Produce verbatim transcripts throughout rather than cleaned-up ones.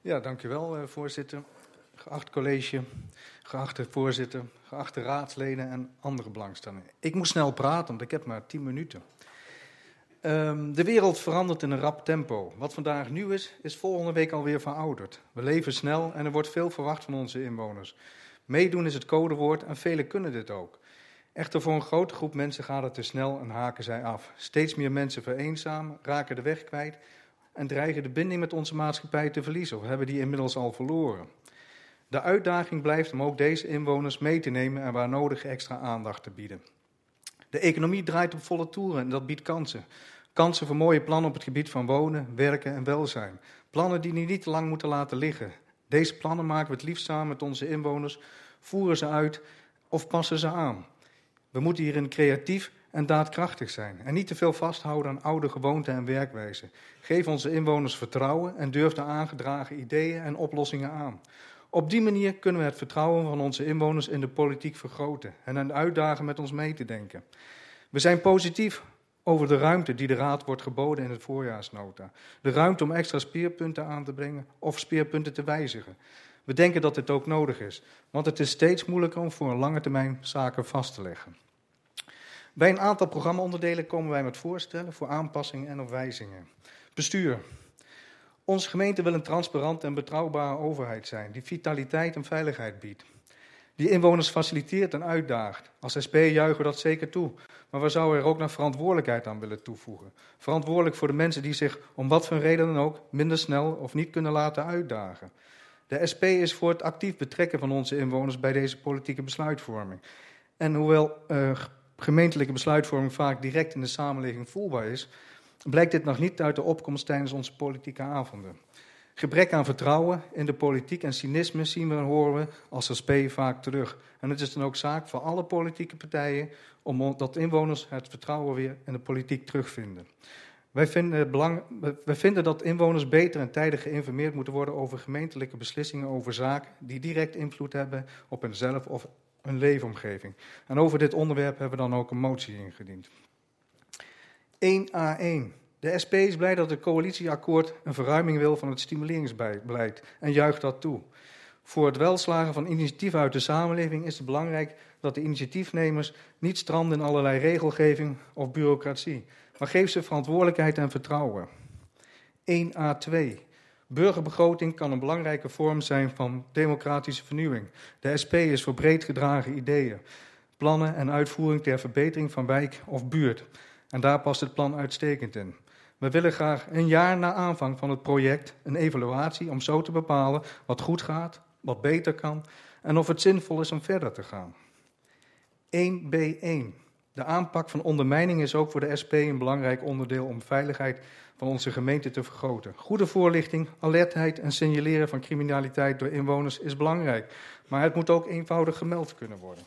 Ja, dank u wel, uh, voorzitter. Geacht college, geachte voorzitter, geachte raadsleden en andere belangstellenden. Ik moet snel praten, want ik heb maar tien minuten. Um, de wereld verandert in een rap tempo. Wat vandaag nieuw is, is volgende week alweer verouderd. We leven snel en er wordt veel verwacht van onze inwoners. Meedoen is het codewoord en velen kunnen dit ook. Echter voor een grote groep mensen gaat het te snel en haken zij af. Steeds meer mensen vereenzamen, raken de weg kwijt en dreigen de binding met onze maatschappij te verliezen, of hebben die inmiddels al verloren. De uitdaging blijft om ook deze inwoners mee te nemen en waar nodig extra aandacht te bieden. De economie draait op volle toeren en dat biedt kansen. Kansen voor mooie plannen op het gebied van wonen, werken en welzijn. Plannen die niet te lang moeten laten liggen. Deze plannen maken we het liefst samen met onze inwoners, voeren ze uit of passen ze aan. We moeten hierin creatief en daadkrachtig zijn en niet te veel vasthouden aan oude gewoonten en werkwijzen. Geef onze inwoners vertrouwen en durf de aangedragen ideeën en oplossingen aan. Op die manier kunnen we het vertrouwen van onze inwoners in de politiek vergroten en hen uitdagen met ons mee te denken. We zijn positief over de ruimte die de Raad wordt geboden in het voorjaarsnota. De ruimte om extra speerpunten aan te brengen of speerpunten te wijzigen. We denken dat dit ook nodig is, want het is steeds moeilijker om voor een lange termijn zaken vast te leggen. Bij een aantal programmaonderdelen komen wij met voorstellen voor aanpassingen en of wijzigingen. Bestuur. Onze gemeente wil een transparante en betrouwbare overheid zijn, die vitaliteit en veiligheid biedt. Die inwoners faciliteert en uitdaagt. Als S P juichen we dat zeker toe, maar we zouden er ook naar verantwoordelijkheid aan willen toevoegen. Verantwoordelijk voor de mensen die zich, om wat voor reden dan ook, minder snel of niet kunnen laten uitdagen. De S P is voor het actief betrekken van onze inwoners bij deze politieke besluitvorming. En hoewel uh, gemeentelijke besluitvorming vaak direct in de samenleving voelbaar is, blijkt dit nog niet uit de opkomst tijdens onze politieke avonden. Gebrek aan vertrouwen in de politiek en cynisme zien we en horen we als S P vaak terug. En het is dan ook zaak voor alle politieke partijen om dat inwoners het vertrouwen weer in de politiek terugvinden. Wij vinden, het belang, wij vinden dat inwoners beter en tijdig geïnformeerd moeten worden over gemeentelijke beslissingen over zaken die direct invloed hebben op hunzelf of hun leefomgeving. En over dit onderwerp hebben we dan ook een motie ingediend. één A één. De S P is blij dat het coalitieakkoord een verruiming wil van het stimuleringsbeleid en juicht dat toe. Voor het welslagen van initiatieven uit de samenleving is het belangrijk dat de initiatiefnemers niet stranden in allerlei regelgeving of bureaucratie, maar geef ze verantwoordelijkheid en vertrouwen. één A twee. Burgerbegroting kan een belangrijke vorm zijn van democratische vernieuwing. De S P is voor breed gedragen ideeën, plannen en uitvoering ter verbetering van wijk of buurt. En daar past het plan uitstekend in. We willen graag een jaar na aanvang van het project een evaluatie om zo te bepalen wat goed gaat, wat beter kan en of het zinvol is om verder te gaan. één B één. De aanpak van ondermijning is ook voor de S P een belangrijk onderdeel om veiligheid van onze gemeente te vergroten. Goede voorlichting, alertheid en signaleren van criminaliteit door inwoners is belangrijk, maar het moet ook eenvoudig gemeld kunnen worden.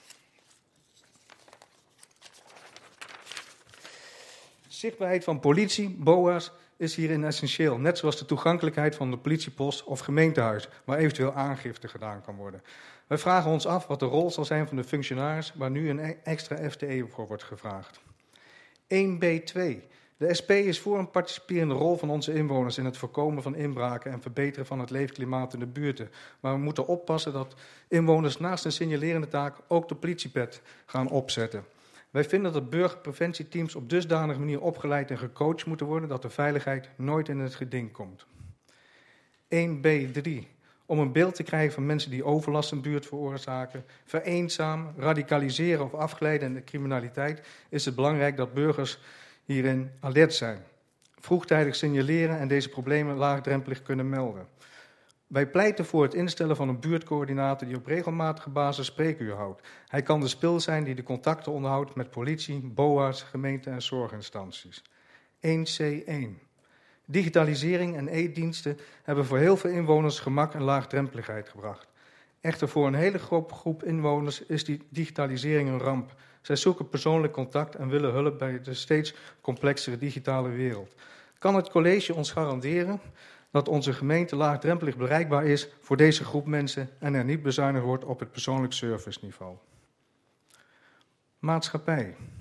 Zichtbaarheid van politie, B O A's, is hierin essentieel, net zoals de toegankelijkheid van de politiepost of gemeentehuis, waar eventueel aangifte gedaan kan worden. Wij vragen ons af wat de rol zal zijn van de functionaris, waar nu een extra F T E voor wordt gevraagd. één B twee. De S P is voor een participerende rol van onze inwoners in het voorkomen van inbraken en verbeteren van het leefklimaat in de buurten. Maar we moeten oppassen dat inwoners naast een signalerende taak ook de politiepet gaan opzetten. Wij vinden dat burgerpreventieteams op dusdanige manier opgeleid en gecoacht moeten worden dat de veiligheid nooit in het geding komt. één B drie. Om een beeld te krijgen van mensen die overlast in de buurt veroorzaken, vereenzamen, radicaliseren of afglijden in de criminaliteit, is het belangrijk dat burgers hierin alert zijn. Vroegtijdig signaleren en deze problemen laagdrempelig kunnen melden. Wij pleiten voor het instellen van een buurtcoördinator die op regelmatige basis spreekuur houdt. Hij kan de spil zijn die de contacten onderhoudt met politie, B O A's, gemeenten en zorginstanties. één C één. Digitalisering en e-diensten hebben voor heel veel inwoners gemak en laagdrempeligheid gebracht. Echter voor een hele grote groep inwoners is die digitalisering een ramp. Zij zoeken persoonlijk contact en willen hulp bij de steeds complexere digitale wereld. Kan het college ons garanderen dat onze gemeente laagdrempelig bereikbaar is voor deze groep mensen en er niet bezuinigd wordt op het persoonlijk serviceniveau? Maatschappij.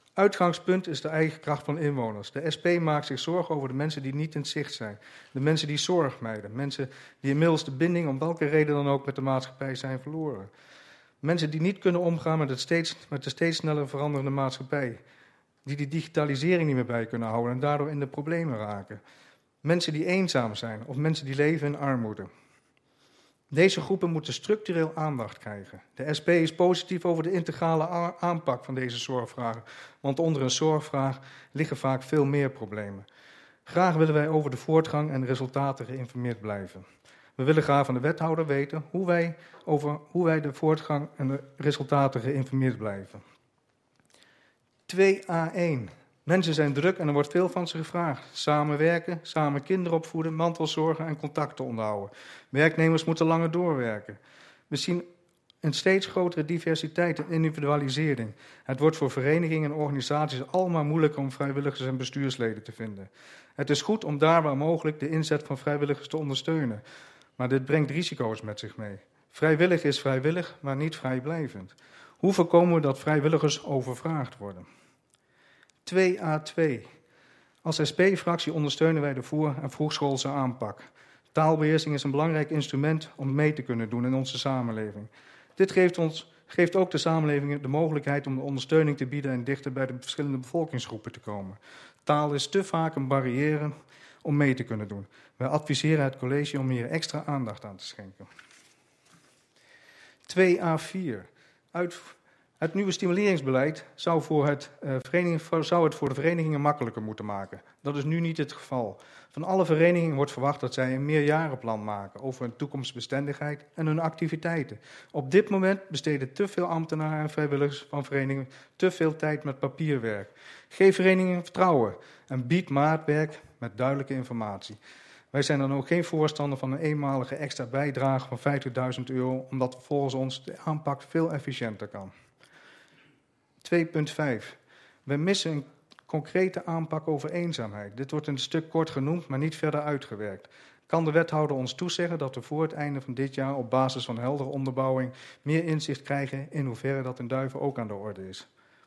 Uitgangspunt is de eigen kracht van inwoners. De S P maakt zich zorgen over de mensen die niet in zicht zijn. De mensen die zorg mijden. Mensen die inmiddels de binding om welke reden dan ook met de maatschappij zijn verloren. Mensen die niet kunnen omgaan met, het steeds, met de steeds sneller veranderende maatschappij. Die die digitalisering niet meer bij kunnen houden en daardoor in de problemen raken. Mensen die eenzaam zijn of mensen die leven in armoede. Deze groepen moeten structureel aandacht krijgen. De S P is positief over de integrale aanpak van deze zorgvragen, want onder een zorgvraag liggen vaak veel meer problemen. Graag willen wij over de voortgang en de resultaten geïnformeerd blijven. We willen graag van de wethouder weten hoe wij over hoe wij de voortgang en de resultaten geïnformeerd blijven. twee A één. Mensen zijn druk en er wordt veel van ze gevraagd. Samenwerken, samen kinderen opvoeden, mantelzorgen en contacten onderhouden. Werknemers moeten langer doorwerken. We zien een steeds grotere diversiteit en individualisering. Het wordt voor verenigingen en organisaties allemaal moeilijker om vrijwilligers en bestuursleden te vinden. Het is goed om daar waar mogelijk de inzet van vrijwilligers te ondersteunen. Maar dit brengt risico's met zich mee. Vrijwillig is vrijwillig, maar niet vrijblijvend. Hoe voorkomen we dat vrijwilligers overvraagd worden? twee A twee. Als S P-fractie ondersteunen wij de voor- en vroegschoolse aanpak. Taalbeheersing is een belangrijk instrument om mee te kunnen doen in onze samenleving. Dit geeft, ons, geeft ook de samenleving de mogelijkheid om de ondersteuning te bieden en dichter bij de verschillende bevolkingsgroepen te komen. Taal is te vaak een barrière om mee te kunnen doen. Wij adviseren het college om hier extra aandacht aan te schenken. twee A vier. Uit, het nieuwe stimuleringsbeleid zou, voor het, uh, vereniging, zou het voor de verenigingen makkelijker moeten maken. Dat is nu niet het geval. Van alle verenigingen wordt verwacht dat zij een meerjarenplan maken over hun toekomstbestendigheid en hun activiteiten. Op dit moment besteden te veel ambtenaren en vrijwilligers van verenigingen te veel tijd met papierwerk. Geef verenigingen vertrouwen en bied maatwerk met duidelijke informatie. Wij zijn dan ook geen voorstander van een eenmalige extra bijdrage van vijftigduizend euro, omdat volgens ons de aanpak veel efficiënter kan. twee punt vijf. We missen een concrete aanpak over eenzaamheid. Dit wordt een stuk kort genoemd, maar niet verder uitgewerkt. Kan de wethouder ons toezeggen dat we voor het einde van dit jaar op basis van heldere onderbouwing meer inzicht krijgen in hoeverre dat in Duiven ook aan de orde is?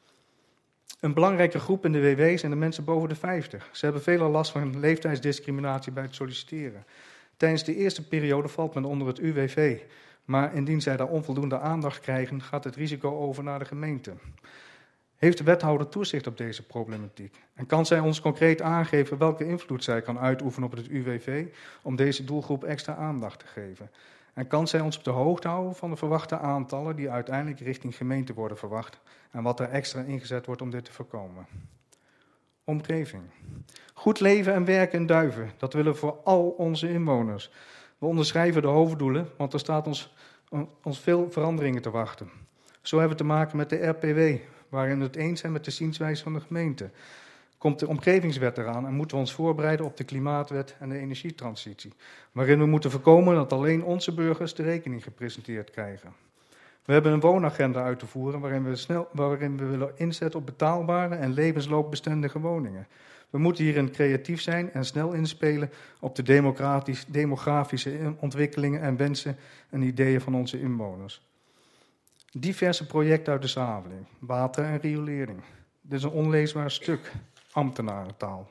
Een belangrijke groep in de W W zijn de mensen boven de vijftig. Ze hebben veelal last van leeftijdsdiscriminatie bij het solliciteren. Tijdens de eerste periode valt men onder het U W V. Maar indien zij daar onvoldoende aandacht krijgen, gaat het risico over naar de gemeente. Heeft de wethouder toezicht op deze problematiek? En kan zij ons concreet aangeven welke invloed zij kan uitoefenen op het U W V om deze doelgroep extra aandacht te geven? En kan zij ons op de hoogte houden van de verwachte aantallen die uiteindelijk richting gemeente worden verwacht en wat er extra ingezet wordt om dit te voorkomen? Omgeving. Goed leven en werken in Duiven, dat willen we voor al onze inwoners. We onderschrijven de hoofddoelen, want er staat ons, ons veel veranderingen te wachten. Zo hebben we te maken met de R P W, waarin we het eens zijn met de zienswijze van de gemeente. Komt de omgevingswet eraan en moeten we ons voorbereiden op de klimaatwet en de energietransitie, waarin we moeten voorkomen dat alleen onze burgers de rekening gepresenteerd krijgen. We hebben een woonagenda uit te voeren waarin we, snel, waarin we willen inzetten op betaalbare en levensloopbestendige woningen. We moeten hierin creatief zijn en snel inspelen op de demografische ontwikkelingen en wensen en ideeën van onze inwoners. Diverse projecten uit de samenleving, water en riolering. Dit is een onleesbaar stuk, ambtenarentaal.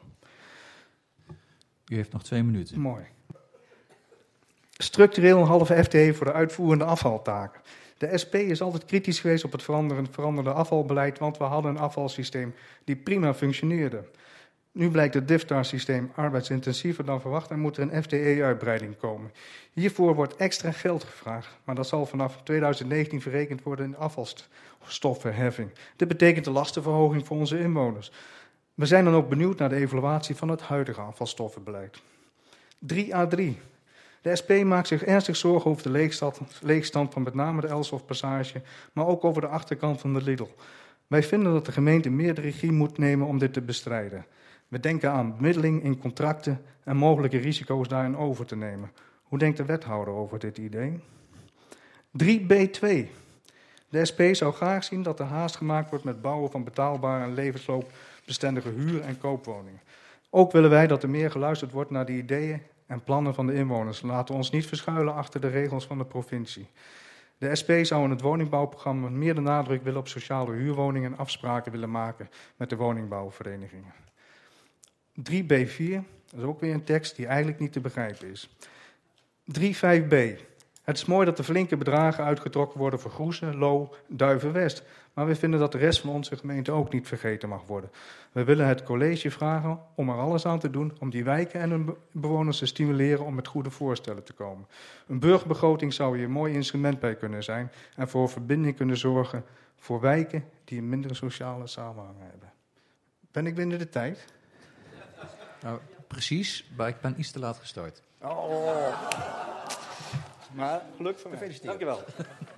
U heeft nog twee minuten. Mooi. Structureel een halve F T E voor de uitvoerende afvaltaken. De S P is altijd kritisch geweest op het veranderde afvalbeleid, want we hadden een afvalsysteem die prima functioneerde. Nu blijkt het D I F T A R-systeem arbeidsintensiever dan verwacht en moet er een F T E-uitbreiding komen. Hiervoor wordt extra geld gevraagd, maar dat zal vanaf tweeduizend negentien verrekend worden in afvalstoffenheffing. Dit betekent een lastenverhoging voor onze inwoners. We zijn dan ook benieuwd naar de evaluatie van het huidige afvalstoffenbeleid. drie A drie. De S P maakt zich ernstig zorgen over de leegstand, leegstand van met name de Elshoff-passage, maar ook over de achterkant van de Lidl. Wij vinden dat de gemeente meer de regie moet nemen om dit te bestrijden. We denken aan bemiddeling in contracten en mogelijke risico's daarin over te nemen. Hoe denkt de wethouder over dit idee? drie B twee. De S P zou graag zien dat er haast gemaakt wordt met bouwen van betaalbare en levensloopbestendige huur- en koopwoningen. Ook willen wij dat er meer geluisterd wordt naar de ideeën en plannen van de inwoners. Laten we ons niet verschuilen achter de regels van de provincie. De S P zou in het woningbouwprogramma meer de nadruk willen op sociale huurwoningen en afspraken willen maken met de woningbouwverenigingen. drie B vier, dat is ook weer een tekst die eigenlijk niet te begrijpen is. drie vijf B. Het is mooi dat er flinke bedragen uitgetrokken worden voor Groezen, Loo, Duiven-West. Maar we vinden dat de rest van onze gemeente ook niet vergeten mag worden. We willen het college vragen om er alles aan te doen om die wijken en hun bewoners te stimuleren om met goede voorstellen te komen. Een burgerbegroting zou hier een mooi instrument bij kunnen zijn en voor verbinding kunnen zorgen voor wijken die een mindere sociale samenhang hebben. Ben ik binnen de tijd? Nou, precies, maar ik ben iets te laat gestart. Oh. Maar geluk van mij. Gefeliciteerd. Dank je wel.